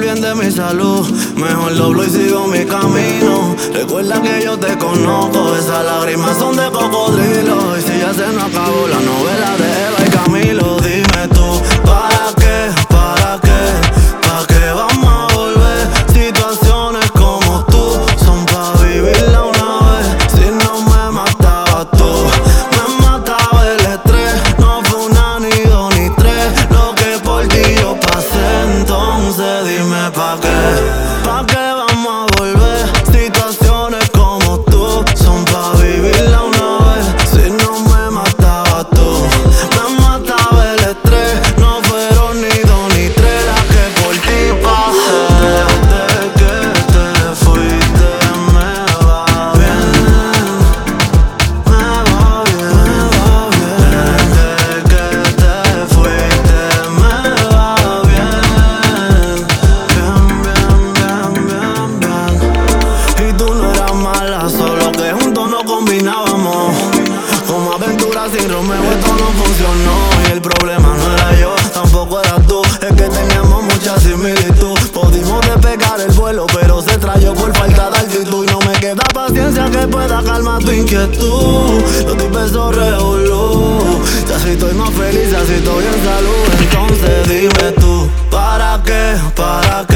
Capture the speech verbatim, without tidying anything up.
bien de mi salud. Mejor doblo y sigo mi camino. Recuerda que yo te conozco. Esas lágrimas son de cocodrilo. Y si ya se nos acabó la novela de Eva y Camilo, dime tú, ¿para qué? ¿Para qué? ¿Para qué vamos a volver? Situaciones como tú son pa' vivirla una vez. Si no me matabas tú, me mataba el estrés. No fue una, ni dos, ni tres lo que por ti yo pasé. Entonces dime ¿pa' qué? ¿Pa' qué vamos a volver? Situaciones como tú son pa' vivirla una vez. Si no me matabas tú, me mataba el estrés. No fueron ni dos ni tres las que por ti pasé. Desde que te fuiste me va bien, me va bien, me va bien. Desde que te fuiste me va bien, bien, bien, bien, bien, bien. Y tú no eras mala, solo que juntos no combinábamos. Como aventura sin Romeo esto no funcionó. Y el problema no era yo, tampoco eras tú. Es que teníamos mucha similitud. Pudimos despegar el vuelo, pero se trayó por falta de altitud. Y no me queda paciencia que pueda calmar tu inquietud. Los tipos son revolú. Si así estoy más feliz, si así estoy en salud. Entonces dime tú, ¿para qué? ¿Para